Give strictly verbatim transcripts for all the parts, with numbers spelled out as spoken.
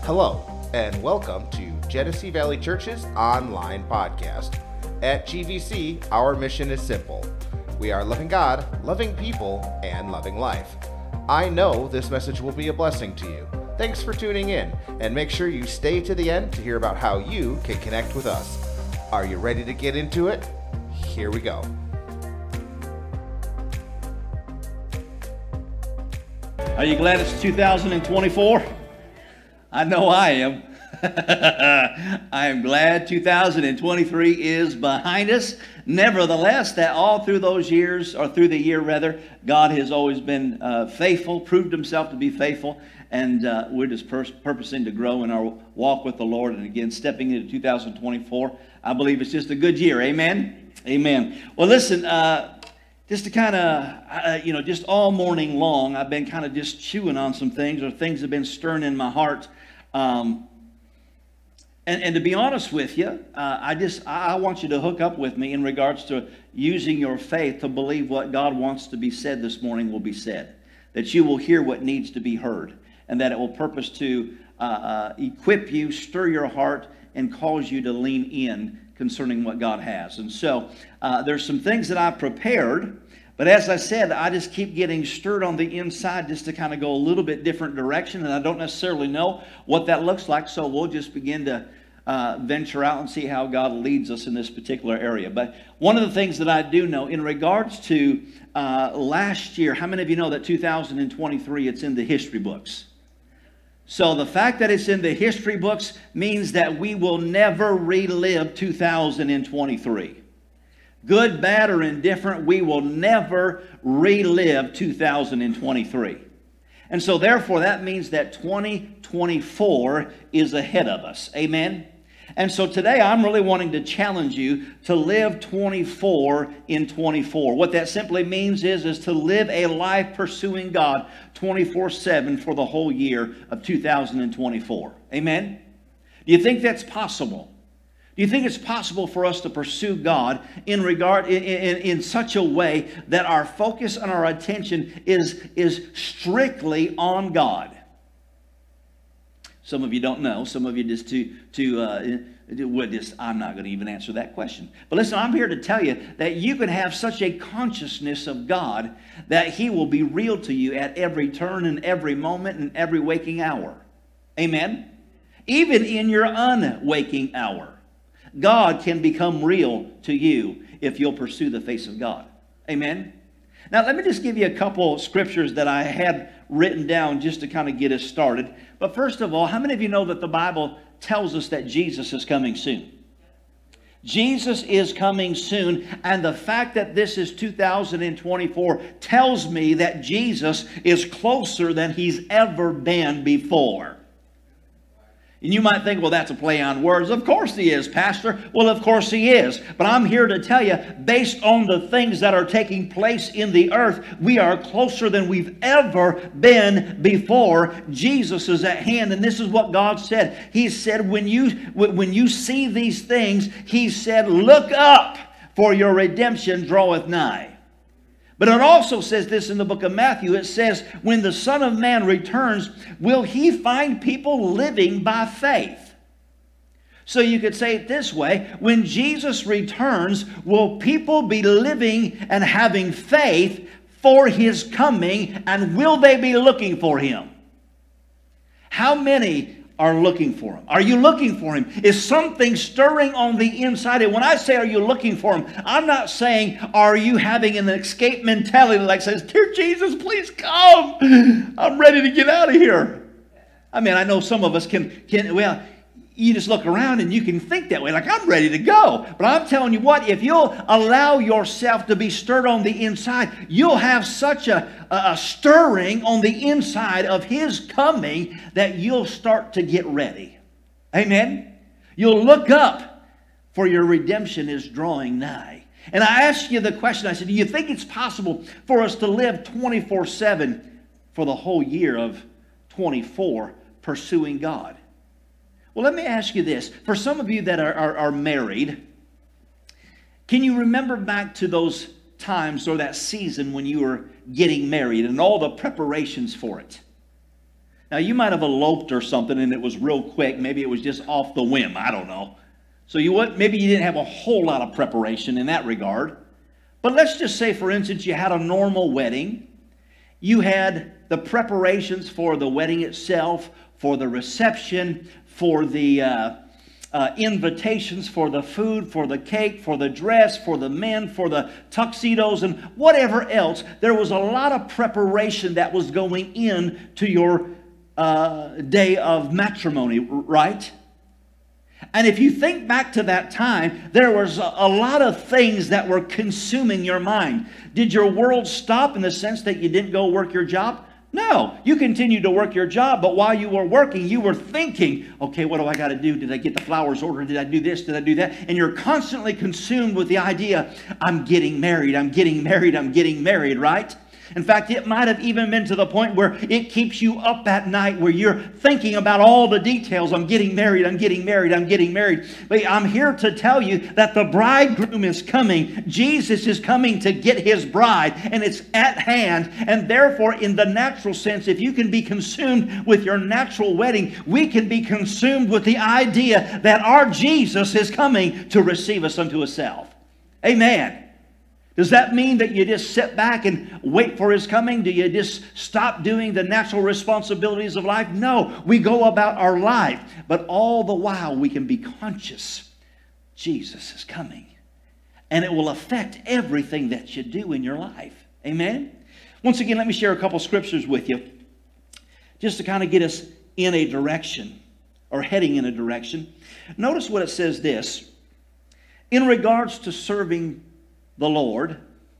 Hello, and welcome to Genesee Valley Church's online podcast. At G V C, our mission is simple. We are loving God, loving people, and loving life. I know this message will be a blessing to you. Thanks for tuning in, and make sure you stay to the end to hear about how you can connect with us. Are you ready to get into it? Here we go. Are you glad it's two thousand twenty-four? I know I am. I am glad two thousand twenty-three is behind us. Nevertheless, that all through those years, or through the year rather, God has always been uh, faithful, proved himself to be faithful, and uh, we're just pur- purposing to grow in our walk with the Lord. And again, stepping into two thousand twenty-four, I believe it's just a good year. Amen? Amen. Well, listen, uh, just to kind of, uh, you know, just all morning long, I've been kind of just chewing on some things, or things have been stirring in my heart. Um, and, and to be honest with you, uh, I just, I want you to hook up with me in regards to using your faith to believe what God wants to be said this morning will be said. That you will hear what needs to be heard. And that it will purpose to uh, uh, equip you, stir your heart, and cause you to lean in concerning what God has. And so, uh, there's some things that I've prepared. But as I said, I just keep getting stirred on the inside just to kind of go a little bit different direction. And I don't necessarily know what that looks like. So we'll just begin to uh, venture out and see how God leads us in this particular area. But one of the things that I do know in regards to uh, last year, how many of you know that two thousand twenty-three, it's in the history books? So the fact that it's in the history books means that we will never relive two thousand twenty-three. Good, bad, or indifferent, we will never relive two thousand twenty-three. And so therefore that means that twenty twenty-four is ahead of us. Amen? And so today I'm really wanting to challenge you to live twenty-four in twenty-four. What that simply means is, is to live a life pursuing God twenty-four seven for the whole year of two thousand twenty-four. Amen? Do you think that's possible? Do you think it's possible for us to pursue God in regard in, in, in such a way that our focus and our attention is, is strictly on God? Some of you don't know. Some of you just to to uh, would just I'm not going to even answer that question. But listen, I'm here to tell you that you can have such a consciousness of God that He will be real to you at every turn and every moment and every waking hour. Amen. Even in your unwaking hour, God can become real to you if you'll pursue the face of God. Amen. Now, let me just give you a couple scriptures that I had written down just to kind of get us started. But first of all, how many of you know that the Bible tells us that Jesus is coming soon? Jesus is coming soon, and the fact that this is two thousand twenty-four tells me that Jesus is closer than He's ever been before. And you might think, well, that's a play on words. Of course He is, Pastor. Well, of course He is. But I'm here to tell you, based on the things that are taking place in the earth, we are closer than we've ever been before. Jesus is at hand. And this is what God said. He said, when you, when you see these things, He said, look up, for your redemption draweth nigh. But it also says this in the book of Matthew. It says, when the Son of Man returns, will He find people living by faith? So you could say it this way. When Jesus returns, will people be living and having faith for His coming? And will they be looking for Him? How many are looking for Him? Are you looking for Him? Is something stirring on the inside? And when I say, are you looking for Him? I'm not saying, are you having an escape mentality like says, dear Jesus, please come. I'm ready to get out of here. I mean, I know some of us can, can well, you just look around and you can think that way, like I'm ready to go. But I'm telling you what, if you'll allow yourself to be stirred on the inside, you'll have such a, a stirring on the inside of His coming that you'll start to get ready. Amen? You'll look up, for your redemption is drawing nigh. And I asked you the question, I said, do you think it's possible for us to live twenty-four seven for the whole year of twenty-four pursuing God? Well, let me ask you this. For some of you that are, are, are married, can you remember back to those times or that season when you were getting married and all the preparations for it? Now, you might have eloped or something and it was real quick. Maybe it was just off the whim. I don't know. So you what? Maybe you didn't have a whole lot of preparation in that regard. But let's just say, for instance, you had a normal wedding. You had the preparations for the wedding itself, for the reception, for the uh, uh, invitations, for the food, for the cake, for the dress, for the men, for the tuxedos, and whatever else. There was a lot of preparation that was going in to your uh, day of matrimony, right? And if you think back to that time, there was a, a lot of things that were consuming your mind. Did your world stop in the sense that you didn't go work your job? No, you continued to work your job, but while you were working, you were thinking, okay, what do I got to do? Did I get the flowers ordered? Did I do this? Did I do that? And you're constantly consumed with the idea, I'm getting married, I'm getting married, I'm getting married, right? In fact, it might have even been to the point where it keeps you up at night where you're thinking about all the details. I'm getting married, I'm getting married, I'm getting married. But I'm here to tell you that the bridegroom is coming. Jesus is coming to get his bride, and it's at hand. And therefore, in the natural sense, if you can be consumed with your natural wedding, we can be consumed with the idea that our Jesus is coming to receive us unto himself. Amen. Does that mean that you just sit back and wait for his coming? Do you just stop doing the natural responsibilities of life? No, we go about our life. But all the while we can be conscious Jesus is coming. And it will affect everything that you do in your life. Amen? Once again, let me share a couple scriptures with you. Just to kind of get us in a direction. Or heading in a direction. Notice what it says this. In regards to serving the Lord,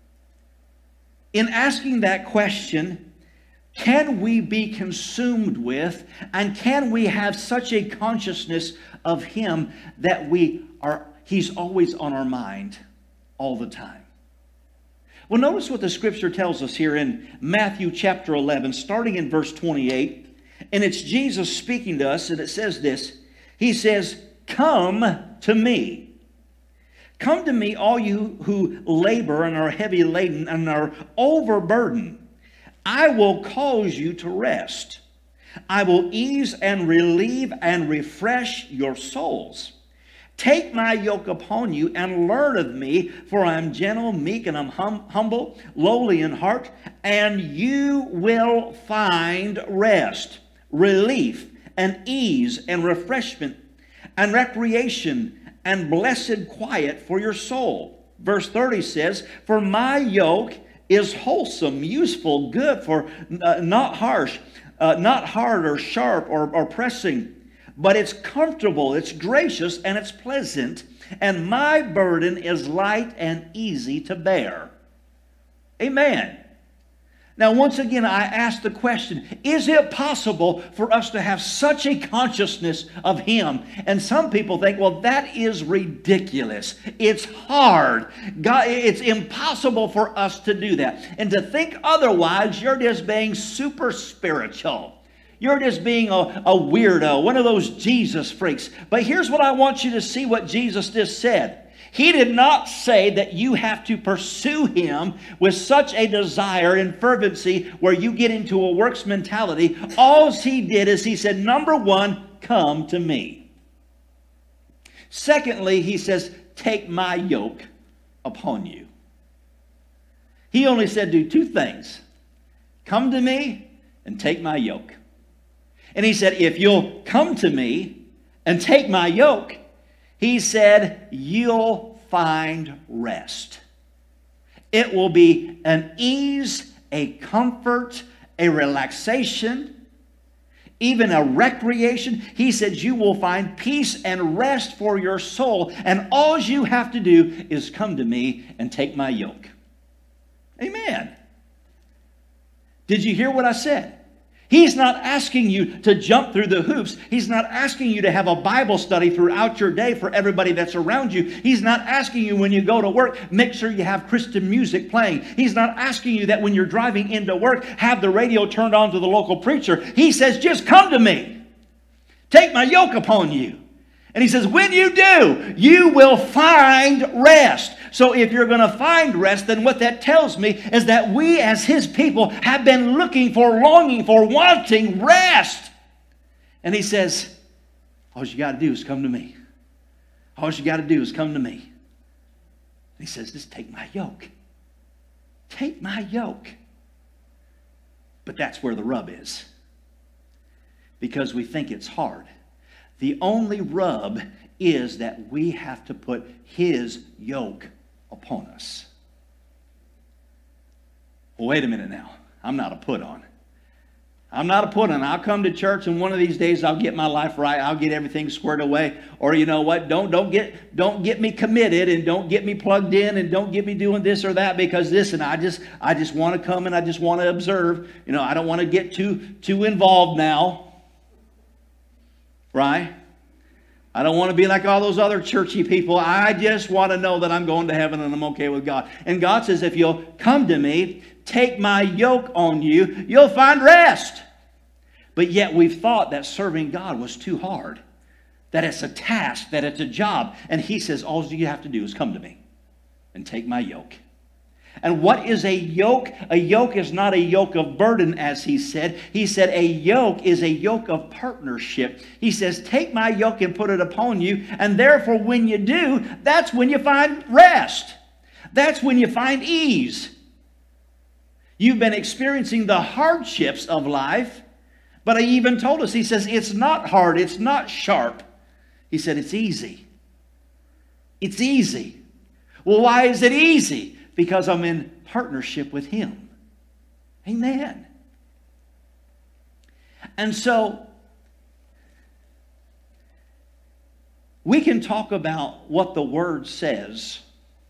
in asking that question, can we be consumed with and can we have such a consciousness of him that we are he's always on our mind all the time? Well, notice what the scripture tells us here in Matthew chapter eleven, starting in verse twenty-eight, and it's Jesus speaking to us, and it says this. He says, "Come to me. Come to me, all you who labor and are heavy laden and are overburdened. I will cause you to rest. I will ease and relieve and refresh your souls. Take my yoke upon you and learn of me, for I am gentle, meek, and I'm hum- humble, lowly in heart, and you will find rest, relief, and ease, and refreshment, and recreation, and blessed quiet for your soul." Verse thirty says, "For my yoke is wholesome, useful, good, for uh, not harsh, uh, not hard or sharp or, or pressing, but it's comfortable, it's gracious, and it's pleasant, and my burden is light and easy to bear." Amen. Now, once again, I ask the question, is it possible for us to have such a consciousness of him? And some people think, well, that is ridiculous. It's hard. God, it's impossible for us to do that. And to think otherwise, you're just being super spiritual. You're just being a, a weirdo, one of those Jesus freaks. But here's what I want you to see what Jesus just said. He did not say that you have to pursue him with such a desire and fervency where you get into a works mentality. All he did is he said, number one, come to me. Secondly, he says, take my yoke upon you. He only said do two things. Come to me and take my yoke. And he said, if you'll come to me and take my yoke, he said, you'll find rest. It will be an ease, a comfort, a relaxation, even a recreation. He said, you will find peace and rest for your soul. And all you have to do is come to me and take my yoke. Amen. Did you hear what I said? He's not asking you to jump through the hoops. He's not asking you to have a Bible study throughout your day for everybody that's around you. He's not asking you when you go to work, make sure you have Christian music playing. He's not asking you that when you're driving into work, have the radio turned on to the local preacher. He says, just come to me. Take my yoke upon you. And he says, when you do, you will find rest. So if you're going to find rest, then what that tells me is that we as His people have been looking for, longing for, wanting rest. And He says, all you got to do is come to me. All you got to do is come to me. And He says, just take my yoke. Take my yoke. But that's where the rub is. Because we think it's hard. The only rub is that we have to put His yoke upon us. Well, wait a minute now. I'm not a put on. I'm not a put on. I'll come to church and one of these days I'll get my life right. I'll get everything squared away. Or you know what? Don't, don't, get, don't get me committed and don't get me plugged in and don't get me doing this or that because this and I just I just want to come and I just want to observe. You know, I don't want to get too too involved now. Right? I don't want to be like all those other churchy people. I just want to know that I'm going to heaven and I'm okay with God. And God says, if you'll come to me, take my yoke on you, you'll find rest. But yet we've thought that serving God was too hard, that it's a task, that it's a job. And He says, all you have to do is come to me and take my yoke. And what is a yoke? A yoke is not a yoke of burden, as He said. He said a yoke is a yoke of partnership. He says, take my yoke and put it upon you. And therefore, when you do, that's when you find rest. That's when you find ease. You've been experiencing the hardships of life. But He even told us, He says, it's not hard. It's not sharp. He said, it's easy. It's easy. Well, why is it easy? Because I'm in partnership with Him. Amen. And so, we can talk about what the Word says.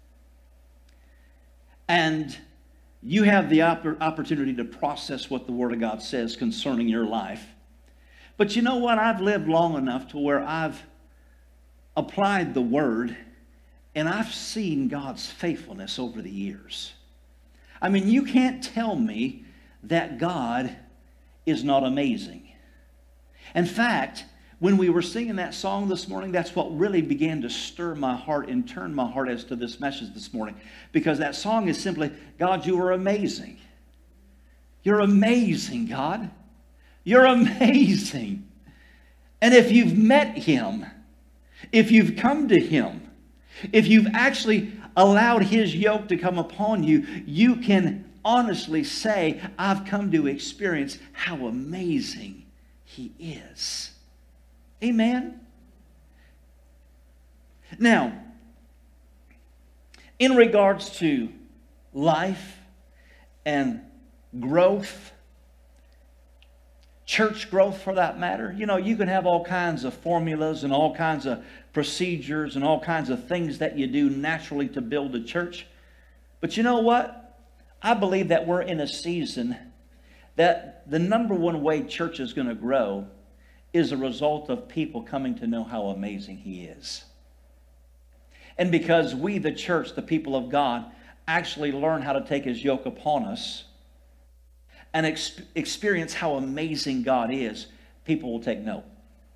And you have the opportunity to process what the Word of God says concerning your life. But you know what? I've lived long enough to where I've applied the Word and I've seen God's faithfulness over the years. I mean, you can't tell me that God is not amazing. In fact, when we were singing that song this morning, that's what really began to stir my heart and turn my heart as to this message this morning. Because that song is simply, God, you are amazing. You're amazing, God. You're amazing. And if you've met Him, if you've come to Him, if you've actually allowed His yoke to come upon you, you can honestly say, I've come to experience how amazing He is. Amen? Now, in regards to life and growth, church growth for that matter, you know, you can have all kinds of formulas and all kinds of procedures and all kinds of things that you do naturally to build a church. But you know what? I believe that we're in a season that the number one way church is going to grow is a result of people coming to know how amazing He is. And because we, the church, the people of God, actually learn how to take His yoke upon us and ex- experience how amazing God is, people will take note.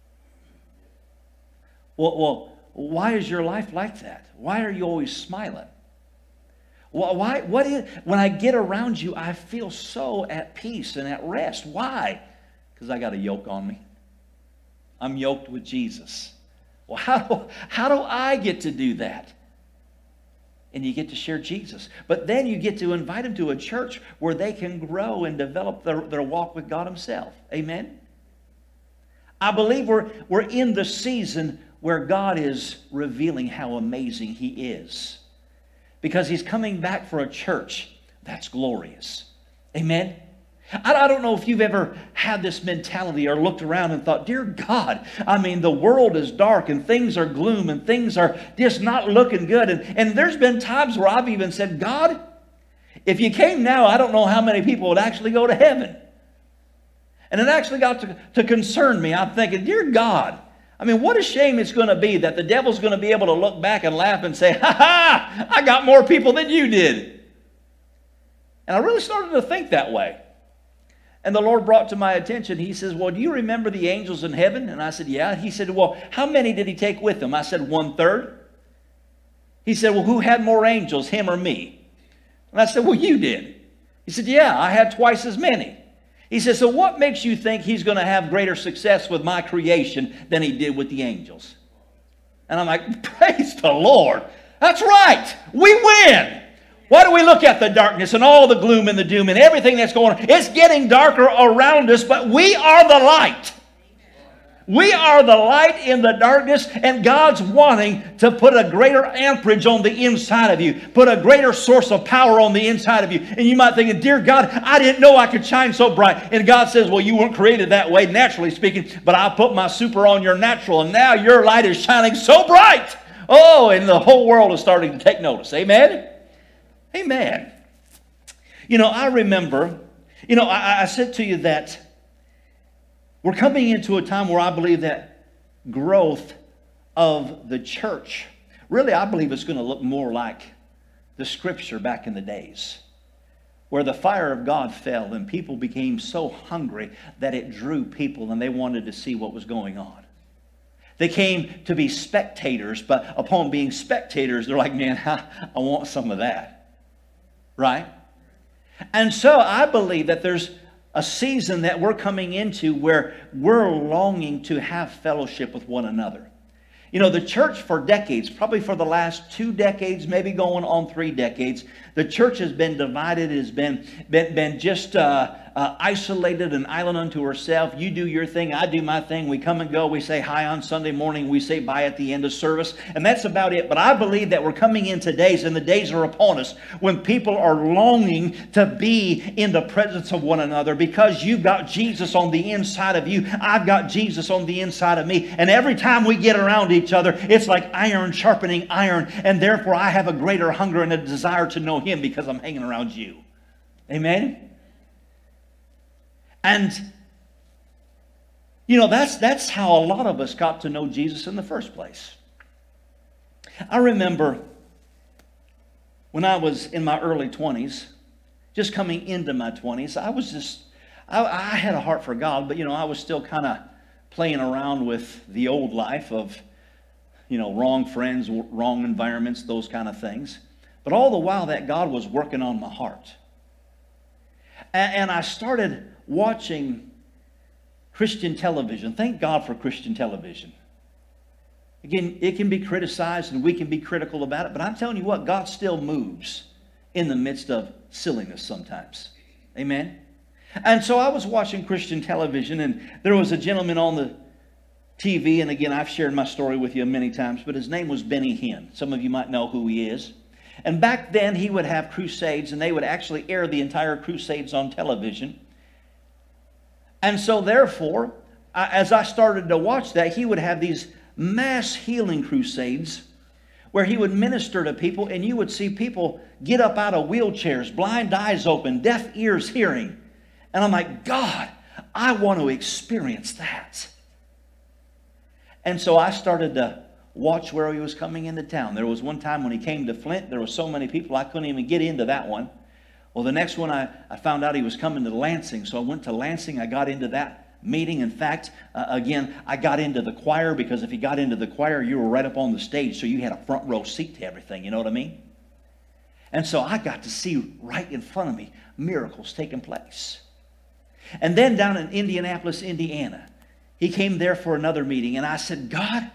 Well, well, why is your life like that? Why are you always smiling? Why, what is, when I get around you, I feel so at peace and at rest. Why? Because I got a yoke on me. I'm yoked with Jesus. Well, how do, how do I get to do that? And you get to share Jesus. But then you get to invite them to a church where they can grow and develop their, their walk with God Himself. Amen? I believe we're, we're in the season where God is revealing how amazing He is. Because He's coming back for a church that's glorious. Amen? I, I don't know if you've ever had this mentality or looked around and thought, dear God, I mean, the world is dark and things are gloom and things are just not looking good. And, and there's been times where I've even said, God, if you came now, I don't know how many people would actually go to heaven. And it actually got to, to concern me. I'm thinking, dear God, I mean, what a shame it's going to be that the devil's going to be able to look back and laugh and say, ha ha, I got more people than you did. And I really started to think that way. And the Lord brought to my attention, He says, well, do you remember the angels in heaven? And I said, yeah. He said, well, how many did He take with Him? I said, one third. He said, well, who had more angels, him or me? And I said, well, you did. He said, yeah, I had twice as many. He said, so what makes you think he's going to have greater success with my creation than he did with the angels? And I'm like, praise the Lord. That's right. We win. Why do we look at the darkness and all the gloom and the doom and everything that's going on? It's getting darker around us, but we are the light. We are the light in the darkness, and God's wanting to put a greater amperage on the inside of you, put a greater source of power on the inside of you. And you might think, dear God, I didn't know I could shine so bright. And God says, well, you weren't created that way, naturally speaking, but I put my super on your natural, and now your light is shining so bright. Oh, and the whole world is starting to take notice. Amen? Amen. You know, I remember, you know, I, I said to you that we're coming into a time where I believe that growth of the church, really I believe it's going to look more like the scripture back in the days, where the fire of God fell and people became so hungry that it drew people and they wanted to see what was going on. They came to be spectators, but upon being spectators, they're like, man, I, I want some of that. Right? And so I believe that there's a season that we're coming into where we're longing to have fellowship with one another. You know, the church for decades, probably for the last two decades, maybe going on three decades, the church has been divided, has been, been, been just uh, uh, isolated, an island unto herself. You do your thing, I do my thing. We come and go. We say hi on Sunday morning. We say bye at the end of service. And that's about it. But I believe that we're coming into days, and the days are upon us, when people are longing to be in the presence of one another, because you've got Jesus on the inside of you. I've got Jesus on the inside of me. And every time we get around each other, it's like iron sharpening iron. And therefore, I have a greater hunger and a desire to know Him because I'm hanging around you. Amen? And, you know, that's, that's how a lot of us got to know Jesus in the first place. I remember when I was in my early twenties, just coming into my twenties, I was just, I, I had a heart for God, but, you know, I was still kind of playing around with the old life of, you know, wrong friends, wrong environments, those kind of things. But all the while that God was working on my heart. And, and I started watching Christian television. Thank God for Christian television. Again, it can be criticized and we can be critical about it, but I'm telling you what, God still moves in the midst of silliness sometimes. Amen? And so I was watching Christian television, and there was a gentleman on the T V, and again, I've shared my story with you many times, but his name was Benny Hinn. Some of you might know who he is. And back then, he would have crusades, and they would actually air the entire crusades on television. And so therefore, as I started to watch that, he would have these mass healing crusades where he would minister to people, and you would see people get up out of wheelchairs, blind eyes open, deaf ears hearing. And I'm like, God, I want to experience that. And so I started to watch where he was coming into town. There was one time when he came to Flint, there were so many people I couldn't even get into that one. Well, the next one I, I found out he was coming to Lansing, so I went to Lansing. I got into that meeting. In fact, uh, again, I got into the choir, because if you got into the choir, you were right up on the stage, so you had a front row seat to everything, you know what I mean? And so I got to see right in front of me miracles taking place. And then down in Indianapolis, Indiana, he came there for another meeting, and I said, God,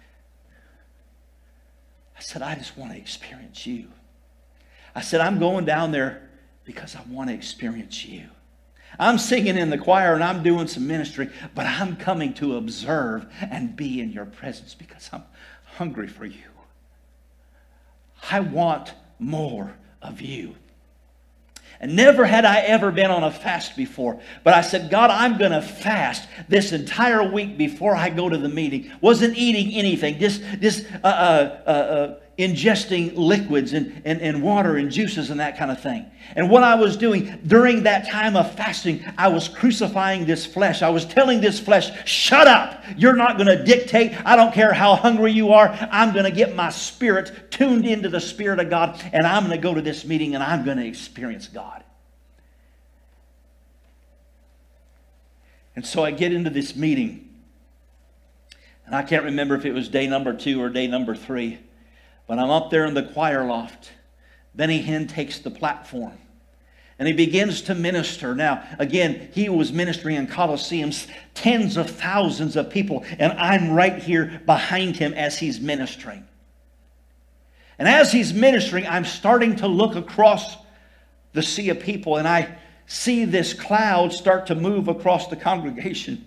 I said, I just want to experience you. I said, I'm going down there because I want to experience you. I'm singing in the choir and I'm doing some ministry, but I'm coming to observe and be in your presence because I'm hungry for you. I want more of you. And never had I ever been on a fast before. But I said, God, I'm going to fast this entire week before I go to the meeting. Wasn't eating anything. Just, just uh, uh, uh, uh, ingesting liquids and, and, and water and juices and that kind of thing. And what I was doing during that time of fasting, I was crucifying this flesh. I was telling this flesh, shut up. You're not going to dictate. I don't care how hungry you are. I'm going to get my spirit tuned into the Spirit of God, and I'm going to go to this meeting and I'm going to experience God. And so I get into this meeting, and I can't remember if it was day number two or day number three. But I'm up there in the choir loft. Benny Hinn takes the platform. And he begins to minister. Now, again, he was ministering in coliseums, tens of thousands of people. And I'm right here behind him as he's ministering. And as he's ministering, I'm starting to look across the sea of people. And I see this cloud start to move across the congregation.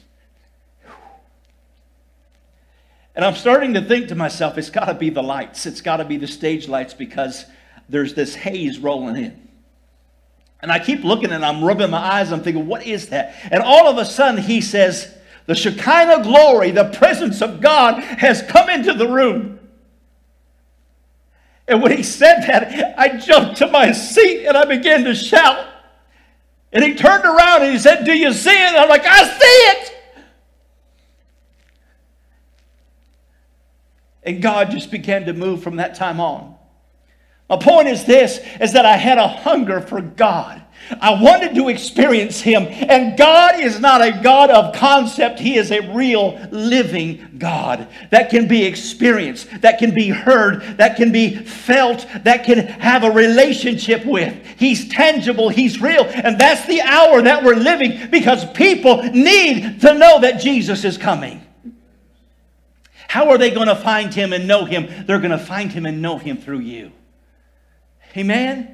And I'm starting to think to myself, it's got to be the lights. It's got to be the stage lights, because there's this haze rolling in. And I keep looking and I'm rubbing my eyes. I'm thinking, what is that? And all of a sudden he says, the Shekinah glory, the presence of God has come into the room. And when he said that, I jumped to my seat and I began to shout. And he turned around and he said, do you see it? And I'm like, I see it. And God just began to move from that time on. My point is this, is that I had a hunger for God. I wanted to experience Him. And God is not a God of concept. He is a real living God that can be experienced, that can be heard, that can be felt, that can have a relationship with. He's tangible. He's real. And that's the hour that we're living, because people need to know that Jesus is coming. How are they going to find Him and know Him? They're going to find Him and know Him through you. Amen?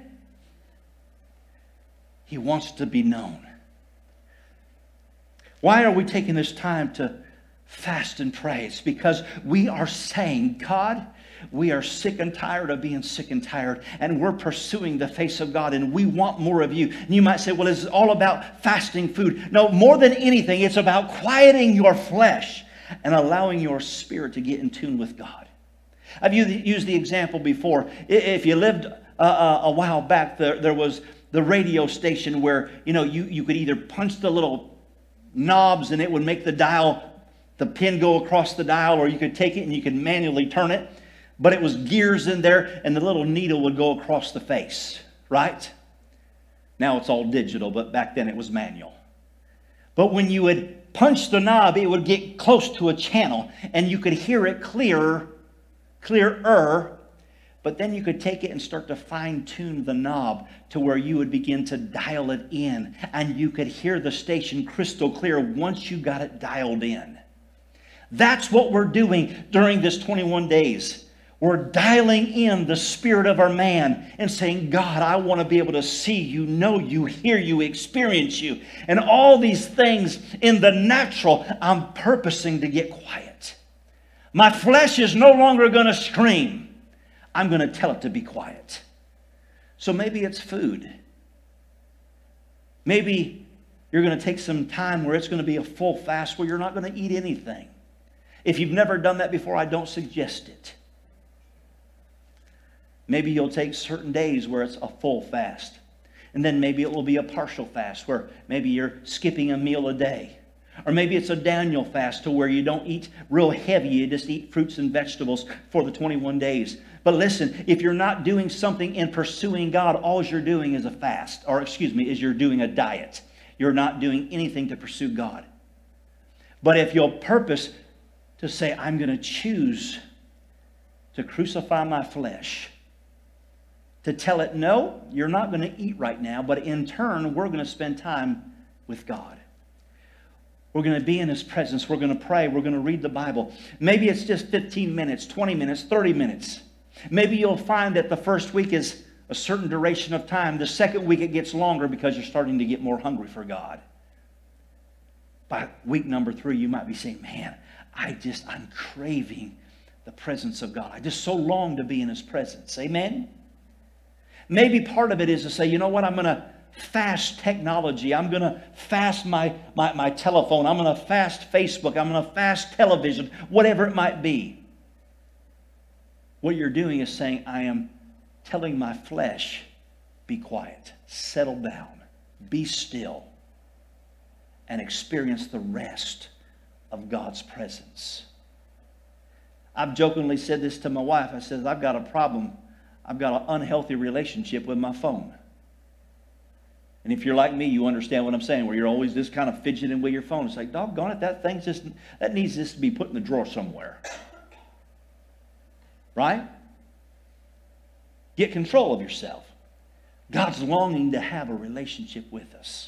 He wants to be known. Why are we taking this time to fast and pray? It's because we are saying, God, we are sick and tired of being sick and tired, and we're pursuing the face of God, and we want more of you. And you might say, well, it's all about fasting food. No, more than anything, it's about quieting your flesh and allowing your spirit to get in tune with God. I've used the example before. If you lived uh, a while back, there, there was the radio station where, you know, you, you could either punch the little knobs and it would make the dial, the pin go across the dial, or you could take it and you could manually turn it. But it was gears in there and the little needle would go across the face, right? Now it's all digital, but back then it was manual. But when you would punch the knob, it would get close to a channel and you could hear it clearer, clearer. But then you could take it and start to fine-tune the knob to where you would begin to dial it in. And you could hear the station crystal clear once you got it dialed in. That's what we're doing during this twenty-one days. We're dialing in the spirit of our man and saying, God, I want to be able to see you, know you, hear you, experience you. And all these things in the natural, I'm purposing to get quiet. My flesh is no longer going to scream. I'm going to tell it to be quiet. So maybe it's food. Maybe you're going to take some time where it's going to be a full fast where you're not going to eat anything. If you've never done that before, I don't suggest it. Maybe you'll take certain days where it's a full fast. And then maybe it will be a partial fast where maybe you're skipping a meal a day. Or maybe it's a Daniel fast to where you don't eat real heavy. You just eat fruits and vegetables for the twenty-one days. But listen, if you're not doing something in pursuing God, all you're doing is a fast. Or excuse me, is you're doing a diet. You're not doing anything to pursue God. But if you'll purpose to say, I'm going to choose to crucify my flesh, to tell it, no, you're not going to eat right now, but in turn, we're going to spend time with God. We're going to be in His presence. We're going to pray. We're going to read the Bible. Maybe it's just fifteen minutes, twenty minutes, thirty minutes. Maybe you'll find that the first week is a certain duration of time. The second week it gets longer because you're starting to get more hungry for God. By week number three, you might be saying, man, I just, I'm craving the presence of God. I just so long to be in His presence. Amen? Maybe part of it is to say, you know what, I'm going to fast technology. I'm going to fast my, my, my telephone. I'm going to fast Facebook. I'm going to fast television, whatever it might be. What you're doing is saying, I am telling my flesh, be quiet, settle down, be still, and experience the rest of God's presence. I've jokingly said this to my wife. I said, I've got a problem. I've got an unhealthy relationship with my phone. And if you're like me, you understand what I'm saying, where you're always just kind of fidgeting with your phone. It's like, doggone it, that thing's just, that needs just to be put in the drawer somewhere. Right? Get control of yourself. God's longing to have a relationship with us.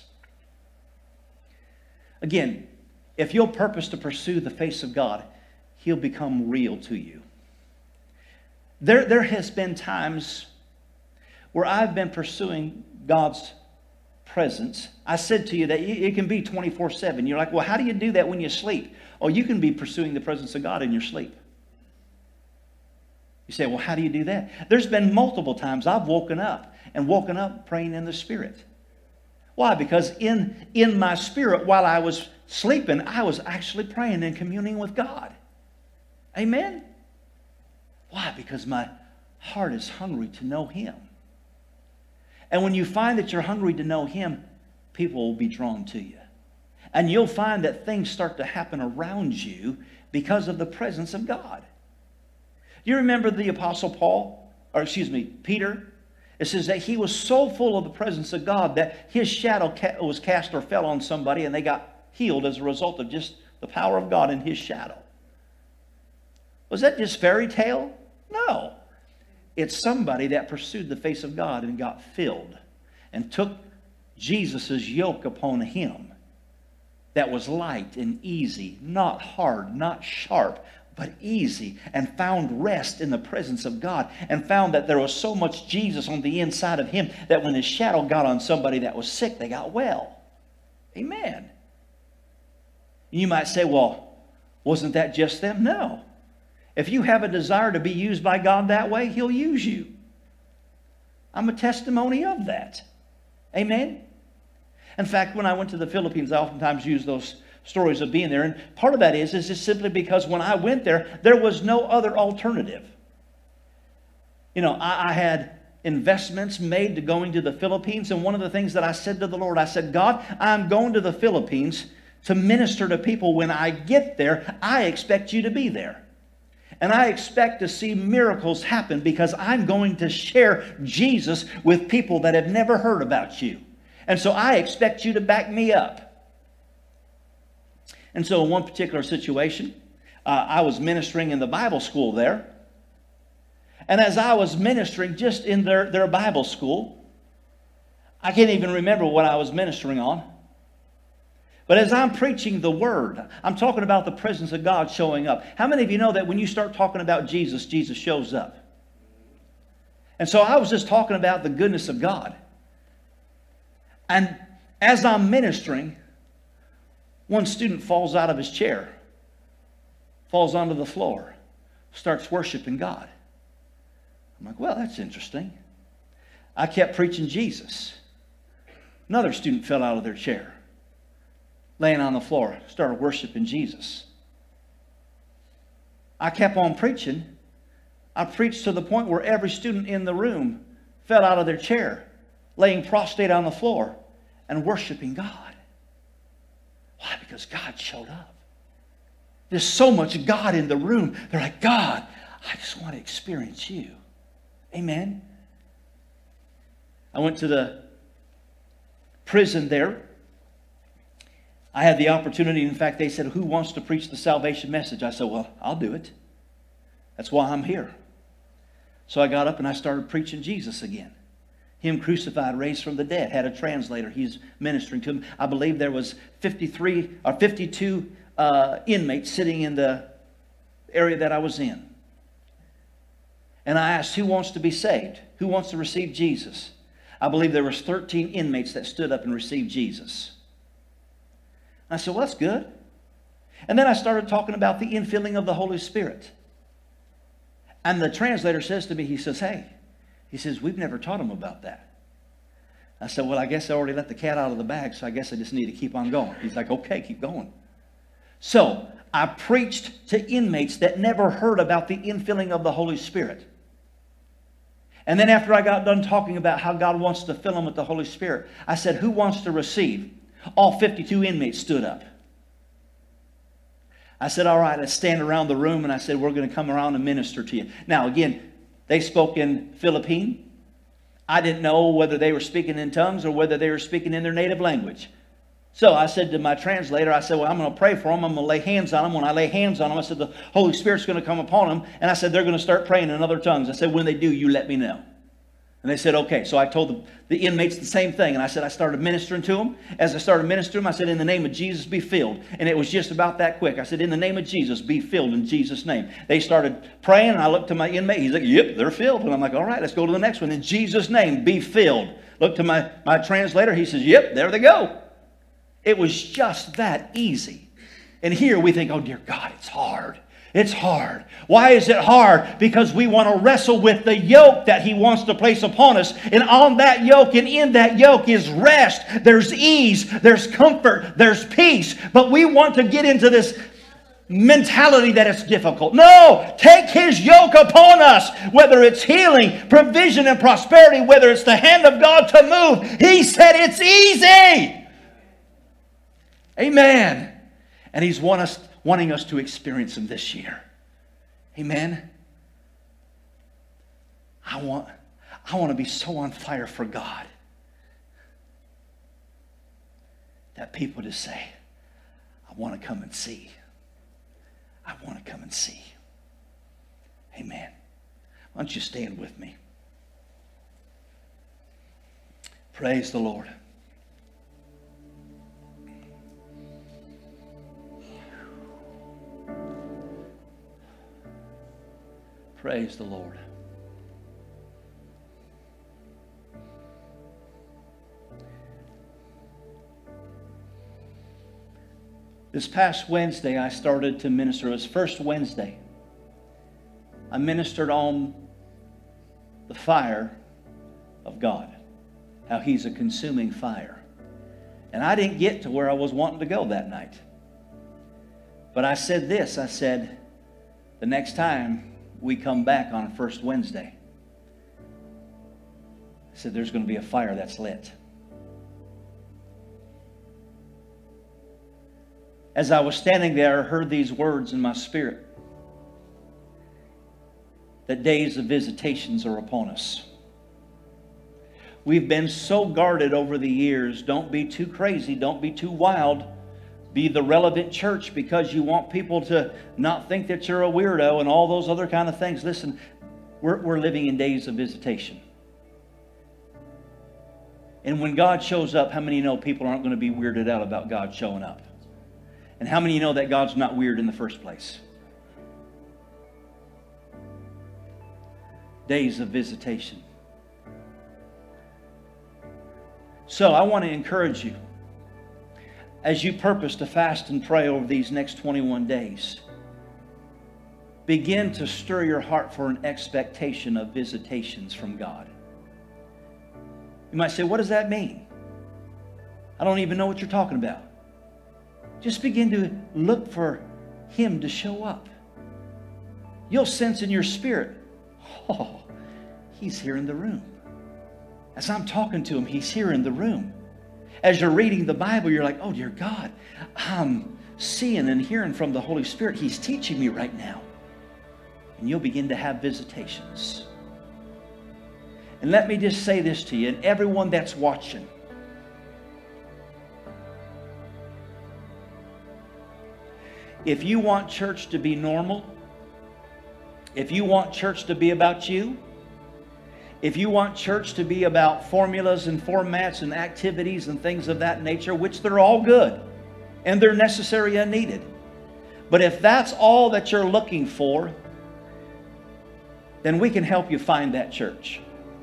Again, if you'll purpose to pursue the face of God, He'll become real to you. There, there has been times where I've been pursuing God's presence. I said to you that it can be twenty-four seven. You're like, well, how do you do that when you sleep? Oh, you can be pursuing the presence of God in your sleep. You say, well, how do you do that? There's been multiple times I've woken up and woken up praying in the Spirit. Why? Because in, in my spirit, while I was sleeping, I was actually praying and communing with God. Amen? Why? Because my heart is hungry to know Him. And when you find that you're hungry to know Him, people will be drawn to you. And you'll find that things start to happen around you because of the presence of God. You remember the Apostle Paul, or excuse me, Peter? It says that he was so full of the presence of God that his shadow was cast or fell on somebody and they got healed as a result of just the power of God in his shadow. Was that just fairy tale? No. It's somebody that pursued the face of God and got filled and took Jesus' yoke upon him that was light and easy, not hard, not sharp, but easy, and found rest in the presence of God, and found that there was so much Jesus on the inside of him that when his shadow got on somebody that was sick, they got well. Amen. You might say, well, wasn't that just them? No. If you have a desire to be used by God that way, He'll use you. I'm a testimony of that. Amen. In fact, when I went to the Philippines, I oftentimes use those stories of being there. And part of that is, is just simply because when I went there, there was no other alternative. You know, I, I had investments made to going to the Philippines. And one of the things that I said to the Lord, I said, God, I'm going to the Philippines to minister to people. When I get there, I expect you to be there. And I expect to see miracles happen because I'm going to share Jesus with people that have never heard about you. And so I expect you to back me up. And so in one particular situation, uh, I was ministering in the Bible school there. And as I was ministering just in their, their Bible school, I can't even remember what I was ministering on. But as I'm preaching the Word, I'm talking about the presence of God showing up. How many of you know that when you start talking about Jesus, Jesus shows up? And so I was just talking about the goodness of God. And as I'm ministering, one student falls out of his chair, falls onto the floor, starts worshiping God. I'm like, well, that's interesting. I kept preaching Jesus. Another student fell out of their chair, laying on the floor, started worshiping Jesus. I kept on preaching. I preached to the point where every student in the room fell out of their chair, laying prostrate on the floor and worshiping God. Why? Because God showed up. There's so much God in the room. They're like, God, I just want to experience you. Amen. I went to the prison there. I had the opportunity. In fact, they said, who wants to preach the salvation message? I said, well, I'll do it. That's why I'm here. So I got up and I started preaching Jesus again. Him crucified, raised from the dead. Had a translator. He's ministering to him. I believe there was fifty-three or fifty-two uh, inmates sitting in the area that I was in. And I asked, who wants to be saved? Who wants to receive Jesus? I believe there was thirteen inmates that stood up and received Jesus. I said, well, that's good. And then I started talking about the infilling of the Holy Spirit. And the translator says to me, he says, hey, he says, we've never taught them about that. I said, well, I guess I already let the cat out of the bag, so I guess I just need to keep on going. He's like, okay, keep going. So I preached to inmates that never heard about the infilling of the Holy Spirit. And then after I got done talking about how God wants to fill them with the Holy Spirit, I said, who wants to receive? All fifty-two inmates stood up. I said, all right, let's stand around the room. And I said, we're going to come around and minister to you. Now, again, they spoke in Philippine. I didn't know whether they were speaking in tongues or whether they were speaking in their native language. So I said to my translator, I said, well, I'm going to pray for them. I'm going to lay hands on them. When I lay hands on them, I said, the Holy Spirit's going to come upon them. And I said, they're going to start praying in other tongues. I said, when they do, you let me know. And they said, okay. So I told the, the inmates the same thing. And I said, I started ministering to them. As I started ministering to them, I said, in the name of Jesus, be filled. And it was just about that quick. I said, in the name of Jesus, be filled in Jesus' name. They started praying, and I looked to my inmate. He's like, yep, they're filled. And I'm like, all right, let's go to the next one. In Jesus' name, be filled. Look to my, my translator. He says, yep, there they go. It was just that easy. And here we think, oh, dear God, it's hard. It's hard. Why is it hard? Because we want to wrestle with the yoke that He wants to place upon us. And on that yoke and in that yoke is rest. There's ease. There's comfort. There's peace. But we want to get into this mentality that it's difficult. No! Take His yoke upon us. Whether it's healing, provision, and prosperity, whether it's the hand of God to move, He said it's easy. Amen. And He's want us wanting us to experience Him this year. Amen. I want, I want to be so on fire for God that people just say, I want to come and see. I want to come and see. Amen. Why don't you stand with me? Praise the Lord. Praise the Lord. This past Wednesday, I started to minister. It was first Wednesday. I ministered on the fire of God, how He's a consuming fire. And I didn't get to where I was wanting to go that night. But I said this, I said, the next time we come back on first Wednesday, I said, there's going to be a fire that's lit. As I was standing there, I heard these words in my spirit, that days of visitations are upon us. We've been so guarded over the years. Don't be too crazy. Don't be too wild. Be the relevant church because you want people to not think that you're a weirdo and all those other kind of things. Listen, we're, we're living in days of visitation. And when God shows up, how many know people aren't going to be weirded out about God showing up? And how many know that God's not weird in the first place? Days of visitation. So I want to encourage you, as you purpose to fast and pray over these next twenty-one days, begin to stir your heart for an expectation of visitations from God. You might say, what does that mean? I don't even know what you're talking about. Just begin to look for Him to show up. You'll sense in your spirit, oh, He's here in the room. As I'm talking to Him, He's here in the room. As you're reading the Bible, you're like, oh, dear God, I'm seeing and hearing from the Holy Spirit. He's teaching me right now. And you'll begin to have visitations. And let me just say this to you, and everyone that's watching. If you want church to be normal, if you want church to be about you, if you want church to be about formulas and formats and activities and things of that nature, which they're all good and they're necessary and needed. But if that's all that you're looking for, then we can help you find that church.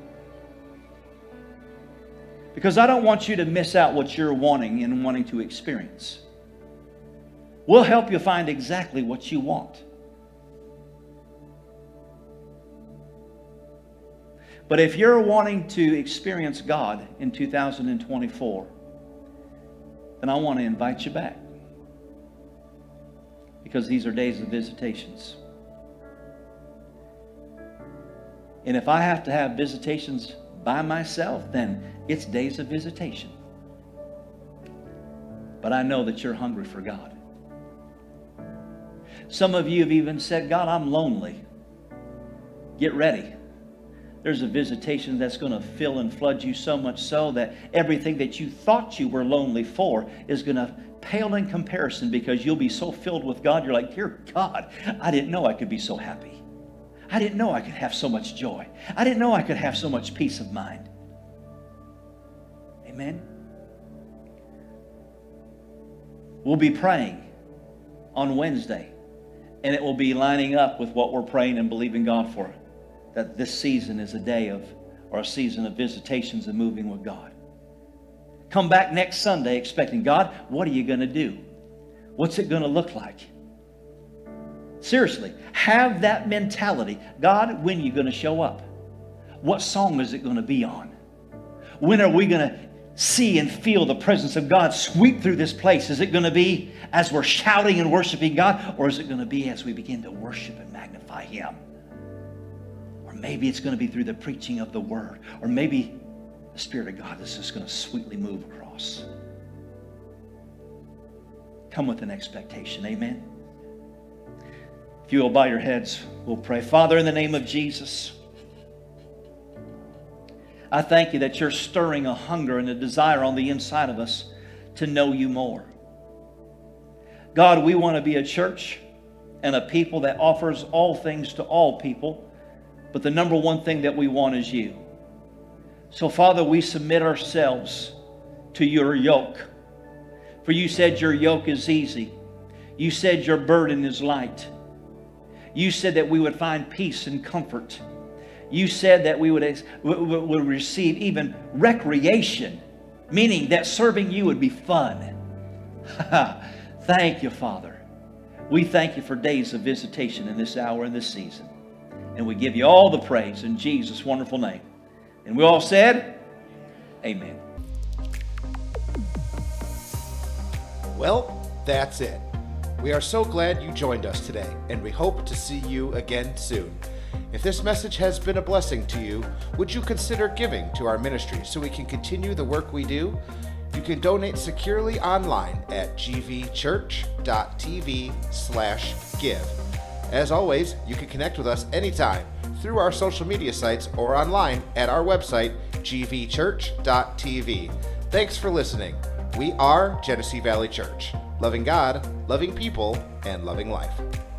Because I don't want you to miss out what you're wanting and wanting to experience. We'll help you find exactly what you want. But if you're wanting to experience God in two thousand twenty-four, then I want to invite you back. Because these are days of visitations. And if I have to have visitations by myself, then it's days of visitation. But I know that you're hungry for God. Some of you have even said, God, I'm lonely. Get ready. There's a visitation that's going to fill and flood you so much so that everything that you thought you were lonely for is going to pale in comparison, because you'll be so filled with God. You're like, dear God, I didn't know I could be so happy. I didn't know I could have so much joy. I didn't know I could have so much peace of mind. Amen. We'll be praying on Wednesday, and it will be lining up with what we're praying and believing God for, that this season is a day of, or a season of visitations and moving with God. Come back next Sunday expecting, God, what are you going to do? What's it going to look like? Seriously, have that mentality. God, when are you going to show up? What song is it going to be on? When are we going to see and feel the presence of God sweep through this place? Is it going to be as we're shouting and worshiping God? Or is it going to be as we begin to worship and magnify Him? Or maybe it's going to be through the preaching of the Word. Or maybe the Spirit of God is just going to sweetly move across. Come with an expectation. Amen. If you will bow your heads, we'll pray. Father, in the name of Jesus, I thank you that you're stirring a hunger and a desire on the inside of us to know you more. God, we want to be a church and a people that offers all things to all people, but the number one thing that we want is you. So, Father, we submit ourselves to your yoke. For you said your yoke is easy. You said your burden is light. You said that we would find peace and comfort. You said that we would, would receive even recreation, meaning that serving you would be fun. Thank you, Father. We thank you for days of visitation in this hour and this season. And we give you all the praise in Jesus' wonderful name. And we all said, amen. Well, that's it. We are so glad you joined us today, and we hope to see you again soon. If this message has been a blessing to you, would you consider giving to our ministry so we can continue the work we do? You can donate securely online at gvchurch.tv slash give. As always, you can connect with us anytime through our social media sites or online at our website, g v church dot t v. Thanks for listening. We are Genesee Valley Church, loving God, loving people, and loving life.